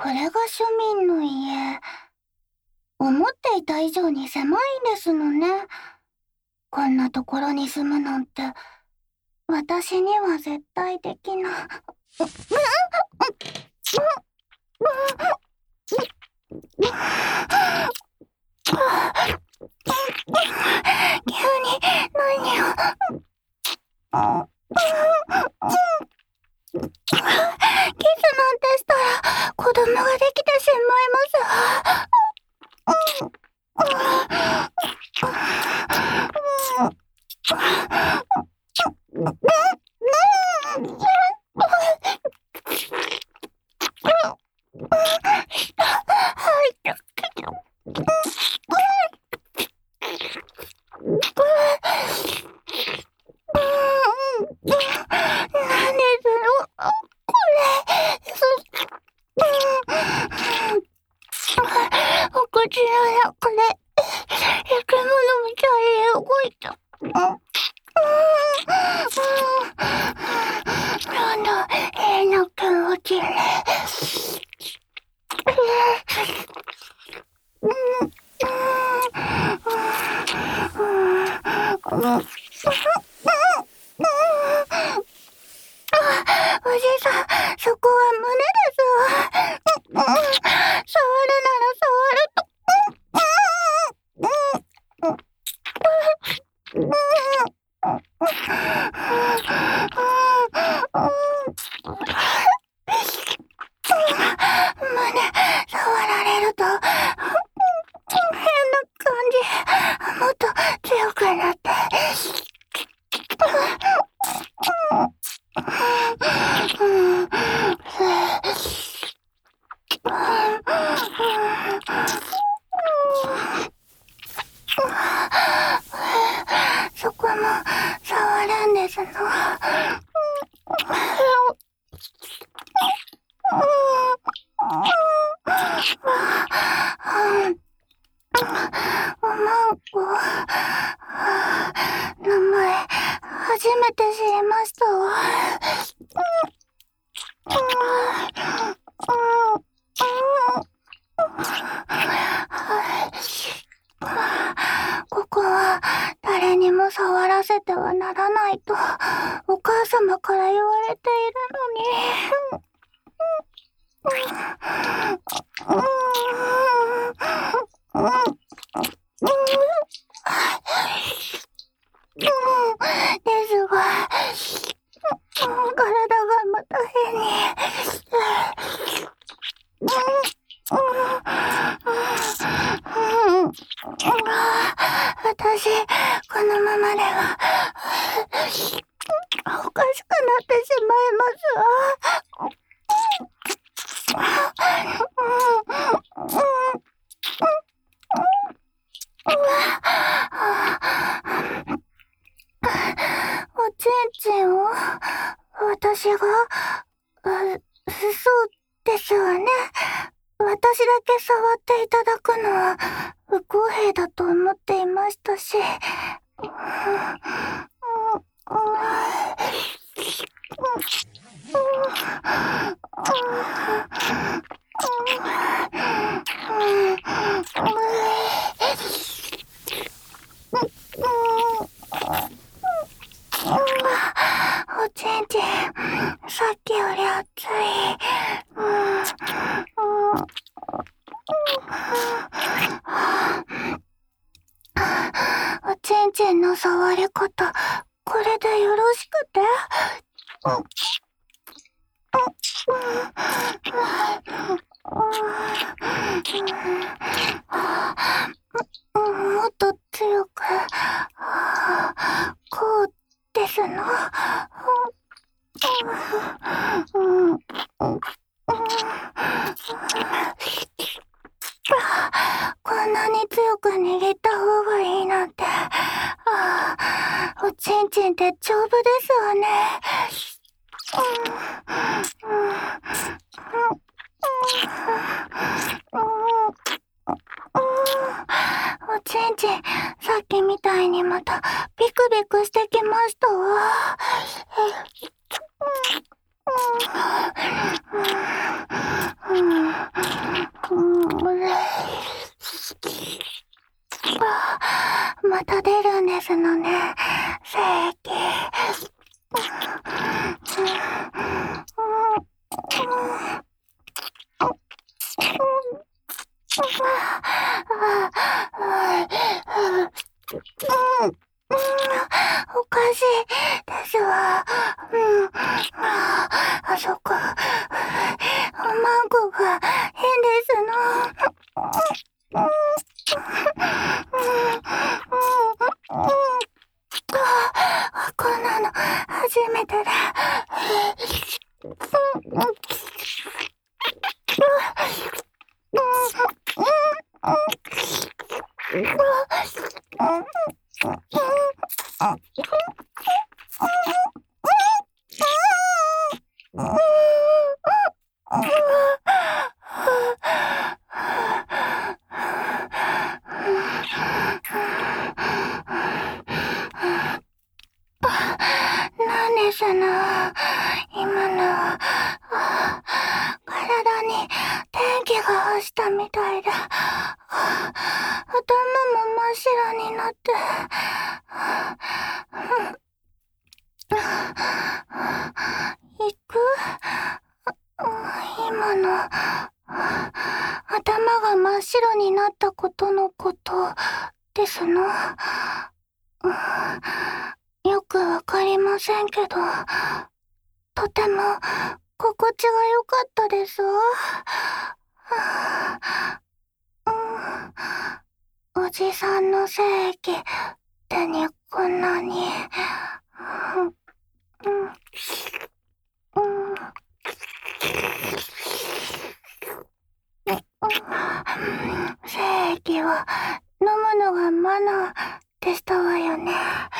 れが庶民の家。思っていた以上に狭いんですのね。こんなところに住むなんて、私には絶対できない。急に何を。キスなんてしたら子供ができてしまいます。こちらのこれ、生き物みたいに動いた。なんだ、変な気持ちね。おじさん、そこは胸ですわ。触るなら触ると。胸触られると変な感じ。もっと強くなって。そこも触るんですの。おまんこ、名前初めて知りましたわ。ここは誰にも触らせてはならないとお母様から言われているのに。ですが、体がまた変に。私、このままではおかしくなってしまいますわ。おちんちんを私が、そうですわね。私だけ触っていただくのは不公平だと思っていましたし。おちんちん、さっきより熱い。おちんちんの触り方、これでよろしくて。もっと強く、こうですの。こんなに強く握った方がいいなんて。おちんちんって丈夫ですわね。おちんちん、さっきみたいにまたビクビクしてきましたわ。 あそこ、マンコが変ですの。こんなの初めてだ。なんですの、今のは。体に電気が走ったみたいで、頭も真っ白になって。行く？今の、頭が真っ白になったことのことですの。よくわかりませんけど、とても心地が良かったですわ。おじさんの精液手にこんなに。精液は飲むのがマナーでしたわよね。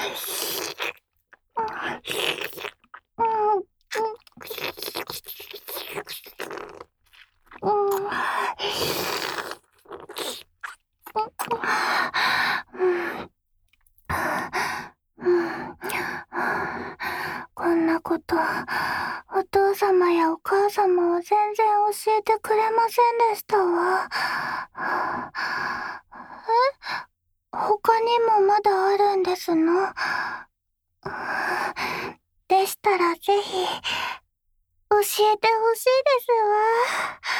こんなこと、お父様やお母様は全然教えてくれませんでしたわ。他にもまだあるんですの？でしたらぜひ、教えてほしいですわ。